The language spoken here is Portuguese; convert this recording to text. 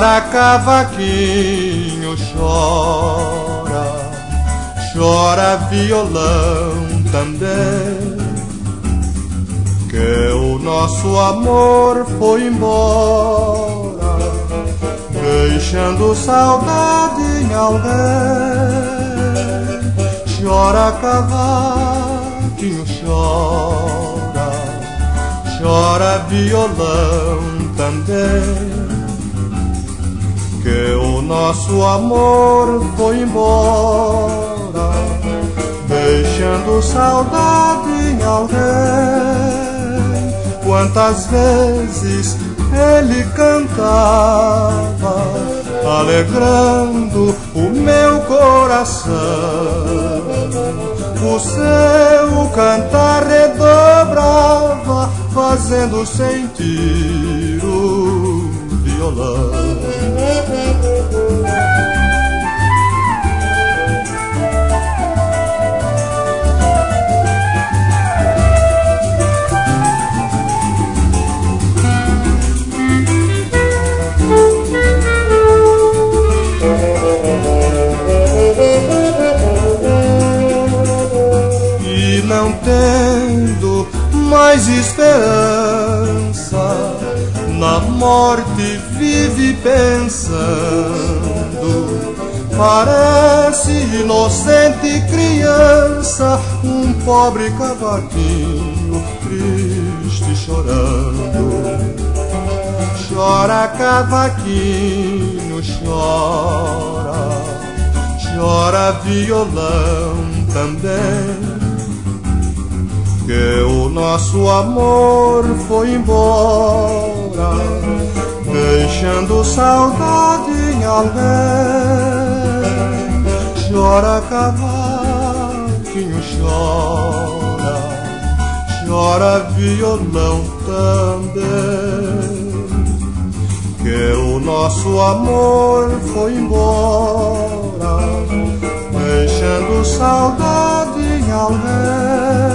Chora cavaquinho, chora, chora violão também, que o nosso amor foi embora, deixando saudade em alguém. Chora cavaquinho, chora, chora violão também, que o nosso amor foi embora, deixando saudade em alguém. Quantas vezes ele cantava, alegrando o meu coração, o seu cantar redobrava, fazendo sentir o violão. E não tendo mais esperança, na morte vive pensando. Parece inocente criança, um pobre cavaquinho triste chorando. Chora cavaquinho, chora, chora violão também, que o nosso amor foi embora, deixando saudade em alguém. Chora cavaquinho, chora, chora violão também, que o nosso amor foi embora, deixando saudade em alguém.